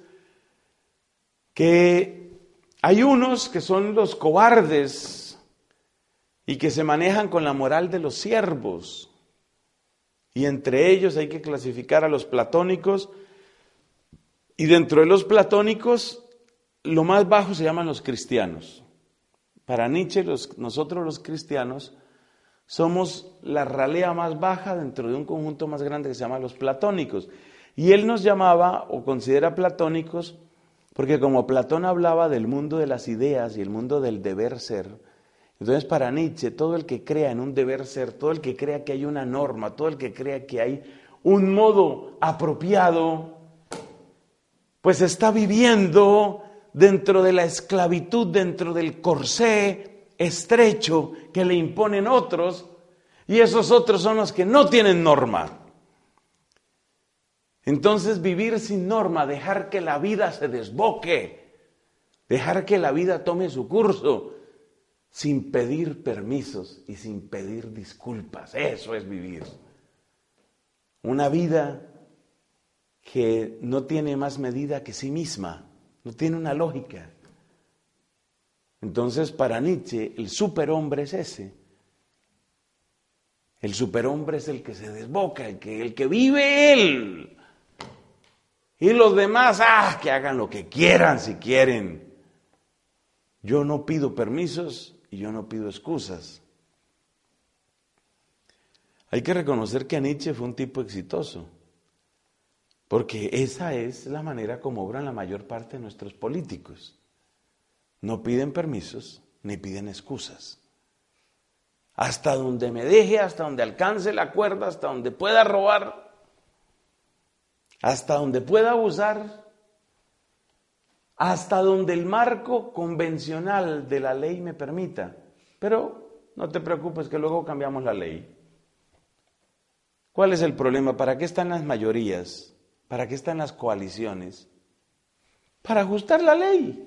que hay unos que son los cobardes y que se manejan con la moral de los siervos. Y entre ellos hay que clasificar a los platónicos. Y dentro de los platónicos, lo más bajo se llaman los cristianos. Para Nietzsche, nosotros los cristianos somos la ralea más baja dentro de un conjunto más grande que se llama los platónicos. Y él nos llamaba o considera platónicos porque como Platón hablaba del mundo de las ideas y el mundo del deber ser, entonces para Nietzsche todo el que crea en un deber ser, todo el que crea que hay una norma, todo el que crea que hay un modo apropiado, pues está viviendo dentro de la esclavitud, dentro del corsé estrecho que le imponen otros, y esos otros son los que no tienen norma. Entonces vivir sin norma, dejar que la vida se desboque, dejar que la vida tome su curso, sin pedir permisos y sin pedir disculpas. Eso es vivir. Una vida que no tiene más medida que sí misma, no tiene una lógica. Entonces, para Nietzsche, el superhombre es ese. El superhombre es el que se desboca, el que vive él. Y los demás, que hagan lo que quieran si quieren. Yo no pido permisos y yo no pido excusas. Hay que reconocer que Nietzsche fue un tipo exitoso, porque esa es la manera como obran la mayor parte de nuestros políticos. No piden permisos ni piden excusas. Hasta donde me deje, hasta donde alcance la cuerda, hasta donde pueda robar, hasta donde pueda abusar, hasta donde el marco convencional de la ley me permita. Pero no te preocupes que luego cambiamos la ley. ¿Cuál es el problema? ¿Para qué están las mayorías? ¿Para qué están las coaliciones? Para ajustar la ley.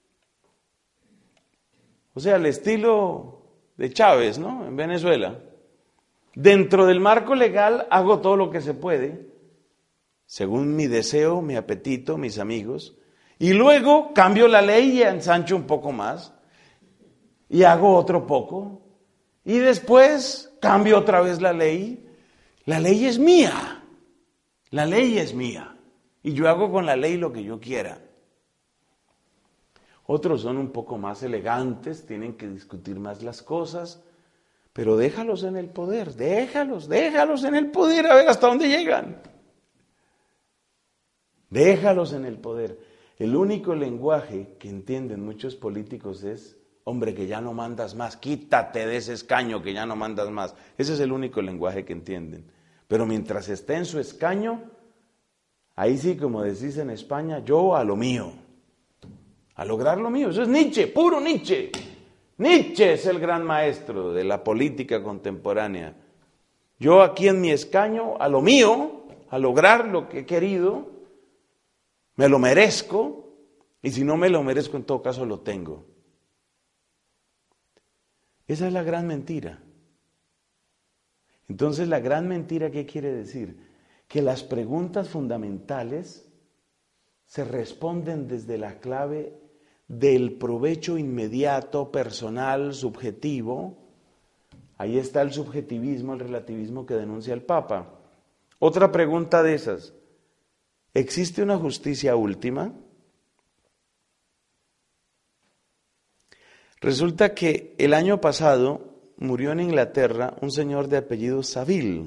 O sea, el estilo de Chávez, ¿no? En Venezuela. Dentro del marco legal hago todo lo que se puede, según mi deseo, mi apetito, mis amigos, y luego cambio la ley y ensancho un poco más, y hago otro poco, y después cambio otra vez la ley. La ley es mía, la ley es mía, y yo hago con la ley lo que yo quiera. Otros son un poco más elegantes, tienen que discutir más las cosas, pero déjalos en el poder, déjalos en el poder, a ver hasta dónde llegan. Déjalos en el poder. El único lenguaje que entienden muchos políticos es, hombre, que ya no mandas más, quítate de ese escaño que ya no mandas más. Ese es el único lenguaje que entienden. Pero mientras esté en su escaño, ahí sí, como decís en España, yo a lo mío. A lograr lo mío. Eso es Nietzsche, puro Nietzsche. Nietzsche es el gran maestro de la política contemporánea. Yo aquí en mi escaño, a lo mío, a lograr lo que he querido, me lo merezco, y si no me lo merezco, en todo caso lo tengo. Esa es la gran mentira. Entonces, la gran mentira, ¿qué quiere decir? Que las preguntas fundamentales se responden desde la clave del provecho inmediato, personal, subjetivo. Ahí está el subjetivismo, el relativismo que denuncia el Papa. Otra pregunta de esas: ¿existe una justicia última? Resulta que el año pasado murió en Inglaterra un señor de apellido Saville.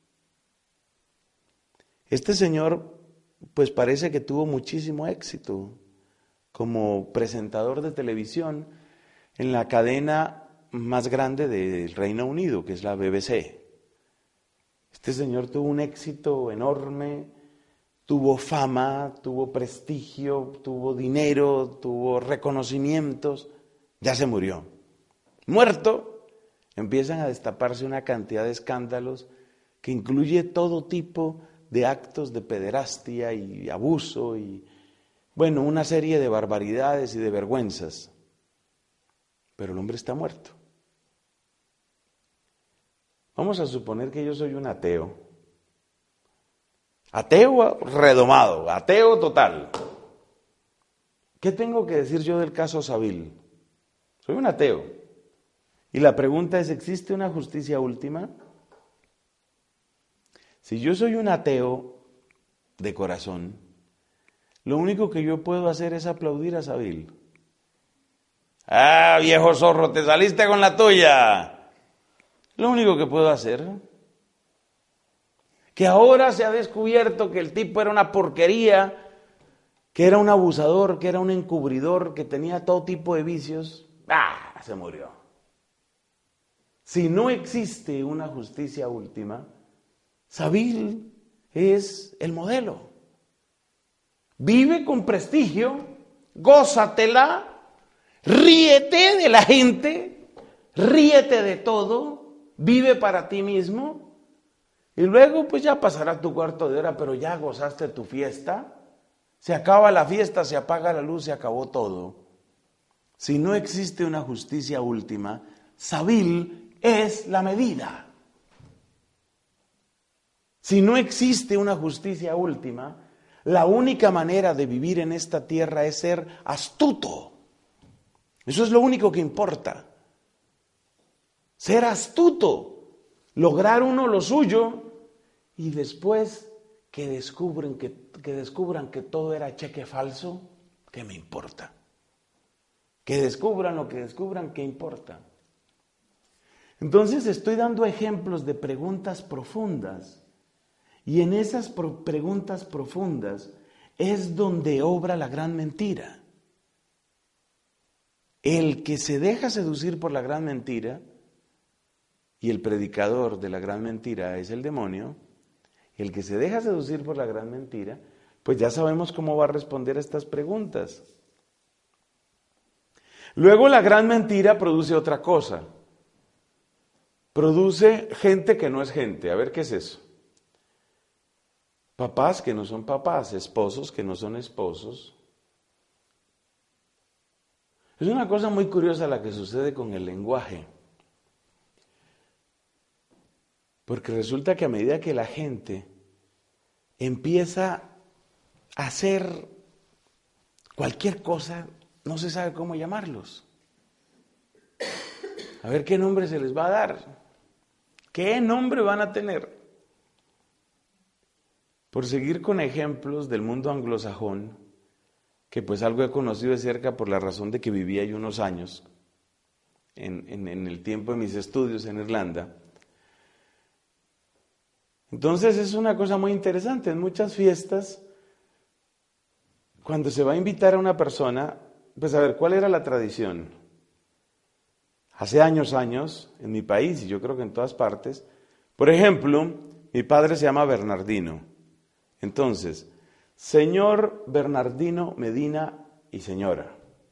Este señor, pues parece que tuvo muchísimo éxito como presentador de televisión en la cadena más grande del Reino Unido, que es la BBC. Este señor tuvo un éxito enorme, tuvo fama, tuvo prestigio, tuvo dinero, tuvo reconocimientos, ya se murió. Muerto, empiezan a destaparse una cantidad de escándalos que incluye todo tipo de actos de pederastia y abuso y, bueno, una serie de barbaridades y de vergüenzas. Pero el hombre está muerto. Vamos a suponer que yo soy un ateo. Ateo redomado, ateo total. ¿Qué tengo que decir yo del caso Saville? Soy un ateo. Y la pregunta es, ¿existe una justicia última? Si yo soy un ateo de corazón, lo único que yo puedo hacer es aplaudir a Saville. ¡Ah, viejo zorro, te saliste con la tuya! Lo único que puedo hacer. Que ahora se ha descubierto que el tipo era una porquería, que era un abusador, que era un encubridor, que tenía todo tipo de vicios. Se murió. Si no existe una justicia última, Saville es el modelo. Vive con prestigio, gózatela, ríete de la gente, ríete de todo, vive para ti mismo Y luego pues ya pasará tu cuarto de hora, pero ya gozaste tu fiesta. Se acaba la fiesta, se apaga la luz, se acabó todo. Si no existe una justicia última, Sabil es la medida. Si no existe una justicia última, la única manera de vivir en esta tierra es ser astuto. Eso es lo único que importa. Ser astuto, lograr uno lo suyo y después que descubran que todo era cheque falso, ¿qué me importa? Que descubran lo que descubran, ¿qué importa? Entonces estoy dando ejemplos de preguntas profundas y en esas preguntas profundas es donde obra la gran mentira. El que se deja seducir por la gran mentira, y el predicador de la gran mentira es el demonio, el que se deja seducir por la gran mentira, pues ya sabemos cómo va a responder a estas preguntas. Luego la gran mentira produce otra cosa. Produce gente que no es gente. A ver, ¿qué es eso? Papás que no son papás, esposos que no son esposos. Es una cosa muy curiosa la que sucede con el lenguaje. Porque resulta que a medida que la gente empieza a hacer cualquier cosa, no se sabe cómo llamarlos. A ver qué nombre se les va a dar. ¿Qué nombre van a tener? Por seguir con ejemplos del mundo anglosajón, que pues algo he conocido de cerca por la razón de que viví ahí unos años, en el tiempo de mis estudios en Irlanda. Entonces es una cosa muy interesante. En muchas fiestas, cuando se va a invitar a una persona, pues a ver, ¿cuál era la tradición? Hace años, en mi país, y yo creo que en todas partes, por ejemplo, mi padre se llama Bernardino. Entonces, señor Bernardino Medina y señora.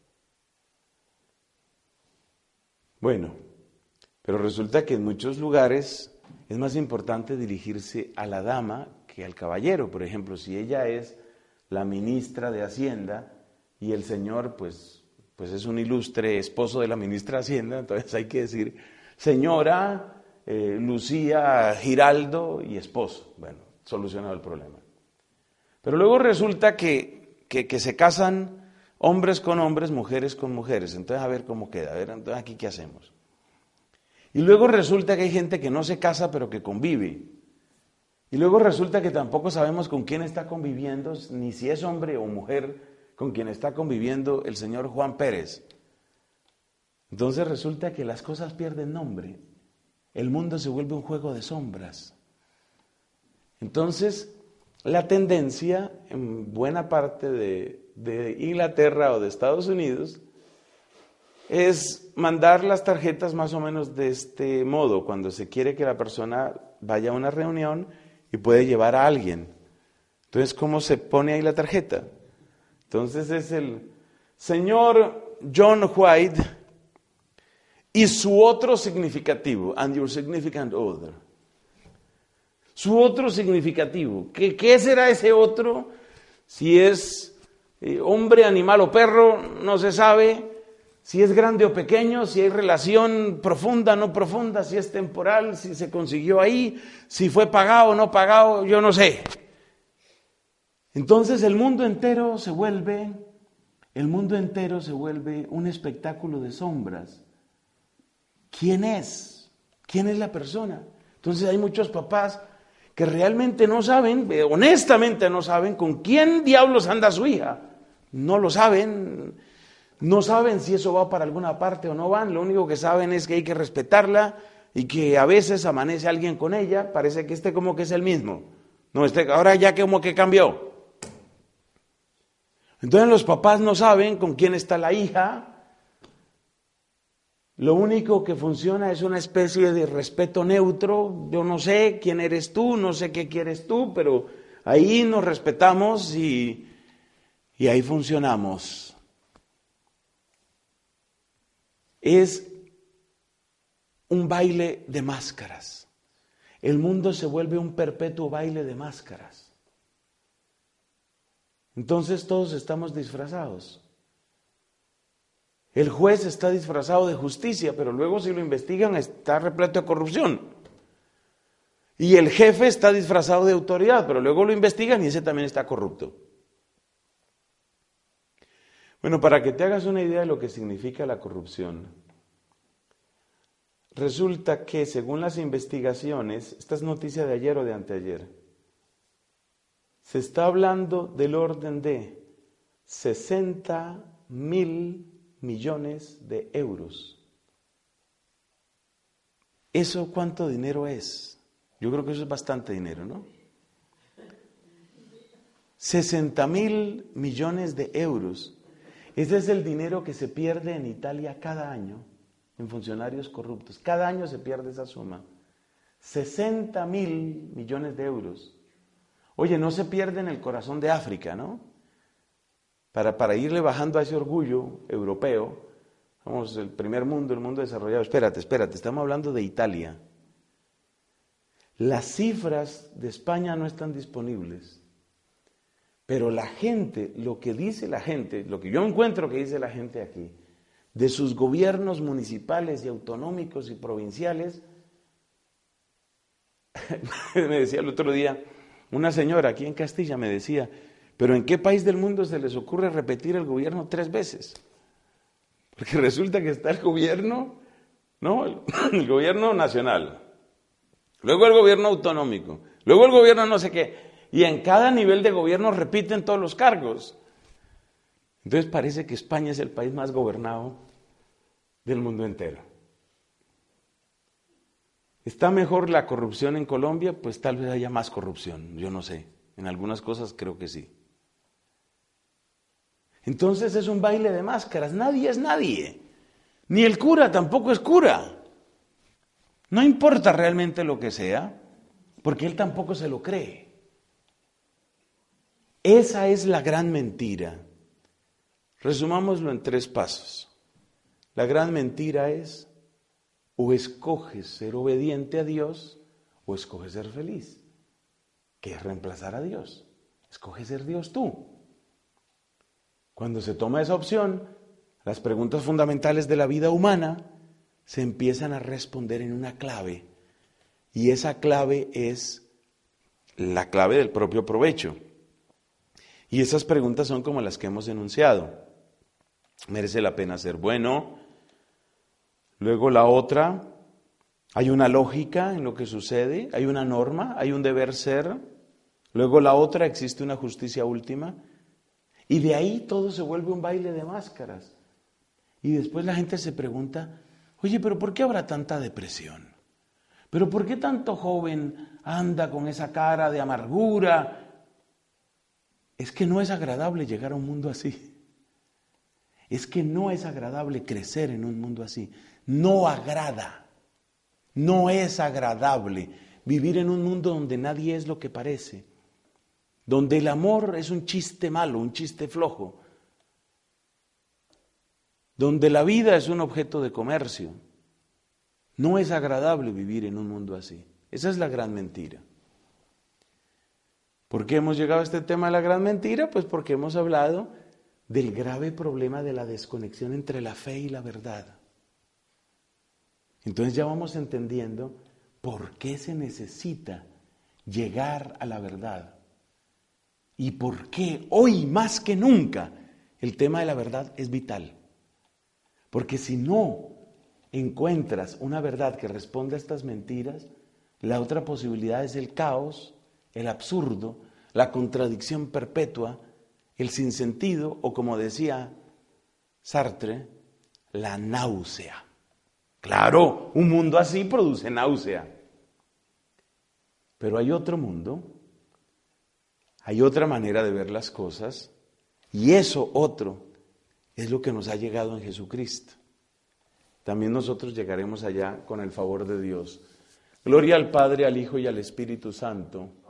Bueno, pero resulta que en muchos lugares es más importante dirigirse a la dama que al caballero. Por ejemplo, si ella es la ministra de Hacienda y el señor pues es un ilustre esposo de la ministra de Hacienda, entonces hay que decir señora Lucía Giraldo y esposo. Bueno, solucionado el problema. Pero luego resulta que se casan hombres con hombres, mujeres con mujeres. Entonces a ver cómo queda, a ver, entonces aquí qué hacemos. Y luego resulta que hay gente que no se casa pero que convive. Y luego resulta que tampoco sabemos con quién está conviviendo, ni si es hombre o mujer con quien está conviviendo el señor Juan Pérez. Entonces resulta que las cosas pierden nombre. El mundo se vuelve un juego de sombras. Entonces, la tendencia en buena parte de Inglaterra o de Estados Unidos es mandar las tarjetas más o menos de este modo, cuando se quiere que la persona vaya a una reunión y puede llevar a alguien. Entonces, ¿cómo se pone ahí la tarjeta? Entonces es el señor John White y su otro significativo, and your significant other. Su otro significativo. ¿Qué será ese otro? Si es hombre, animal o perro, no se sabe. Si es grande o pequeño, si hay relación profunda o no profunda, si es temporal, si se consiguió ahí, si fue pagado o no pagado, yo no sé. Entonces el mundo entero se vuelve un espectáculo de sombras. ¿Quién es? ¿Quién es la persona? Entonces hay muchos papás que realmente no saben, honestamente no saben con quién diablos anda su hija. No lo saben. No saben si eso va para alguna parte o no van, lo único que saben es que hay que respetarla y que a veces amanece alguien con ella, parece que como que es el mismo. No, ahora ya como que cambió. Entonces los papás no saben con quién está la hija. Lo único que funciona es una especie de respeto neutro. Yo no sé quién eres tú, no sé qué quieres tú, pero ahí nos respetamos y ahí funcionamos. Es un baile de máscaras. el mundo se vuelve un perpetuo baile de máscaras. Entonces todos estamos disfrazados. El juez está disfrazado de justicia, pero luego si lo investigan está repleto de corrupción. Y el jefe está disfrazado de autoridad, pero luego lo investigan y ese también está corrupto. Bueno, para que te hagas una idea de lo que significa la corrupción, resulta que según las investigaciones, esta es noticia de ayer o de anteayer, se está hablando del orden de 60.000 millones de euros. ¿Eso cuánto dinero es? Yo creo que eso es bastante dinero, ¿no? 60.000 millones de euros. Ese es el dinero que se pierde en Italia cada año en funcionarios corruptos. Cada año se pierde esa suma. 60.000 millones de euros. Oye, no se pierde en el corazón de África, ¿no? Para irle bajando a ese orgullo europeo, somos el primer mundo, el mundo desarrollado. Espérate, estamos hablando de Italia. Las cifras de España no están disponibles, pero la gente, lo que dice la gente, lo que yo encuentro que dice la gente aquí, de sus gobiernos municipales y autonómicos y provinciales, me decía el otro día, una señora aquí en Castilla me decía, pero ¿en qué país del mundo se les ocurre repetir el gobierno 3 veces? Porque resulta que está el gobierno, ¿no? El gobierno nacional, luego el gobierno autonómico, luego el gobierno no sé qué, y en cada nivel de gobierno repiten todos los cargos. Entonces parece que España es el país más gobernado del mundo entero. ¿Está mejor la corrupción en Colombia? Pues tal vez haya más corrupción, yo no sé. En algunas cosas creo que sí. Entonces es un baile de máscaras, nadie es nadie. Ni el cura tampoco es cura. No importa realmente lo que sea, porque él tampoco se lo cree. Esa es la gran mentira. Resumámoslo en 3 pasos. La gran mentira es: o escoges ser obediente a Dios o escoges ser feliz. ¿Qué es reemplazar a Dios? Escoges ser Dios tú. Cuando se toma esa opción, las preguntas fundamentales de la vida humana se empiezan a responder en una clave. Y esa clave es la clave del propio provecho. Y esas preguntas son como las que hemos enunciado. ¿Merece la pena ser bueno? Luego la otra, hay una lógica en lo que sucede, hay una norma, hay un deber ser. Luego la otra, existe una justicia última. Y de ahí todo se vuelve un baile de máscaras. Y después la gente se pregunta, oye, pero ¿por qué habrá tanta depresión? ¿Pero por qué tanto joven anda con esa cara de amargura? Es que no es agradable llegar a un mundo así. Es que no es agradable crecer en un mundo así. No agrada. No es agradable vivir en un mundo donde nadie es lo que parece. Donde el amor es un chiste malo, un chiste flojo. Donde la vida es un objeto de comercio. No es agradable vivir en un mundo así. Esa es la gran mentira. ¿Por qué hemos llegado a este tema de la gran mentira? Pues porque hemos hablado del grave problema de la desconexión entre la fe y la verdad. Entonces ya vamos entendiendo por qué se necesita llegar a la verdad y por qué hoy más que nunca el tema de la verdad es vital. Porque si no encuentras una verdad que responda a estas mentiras, la otra posibilidad es el caos, el absurdo, la contradicción perpetua, el sinsentido o, como decía Sartre, la náusea. Claro, un mundo así produce náusea. Pero hay otro mundo, hay otra manera de ver las cosas, y eso otro es lo que nos ha llegado en Jesucristo. También nosotros llegaremos allá con el favor de Dios. Gloria al Padre, al Hijo y al Espíritu Santo,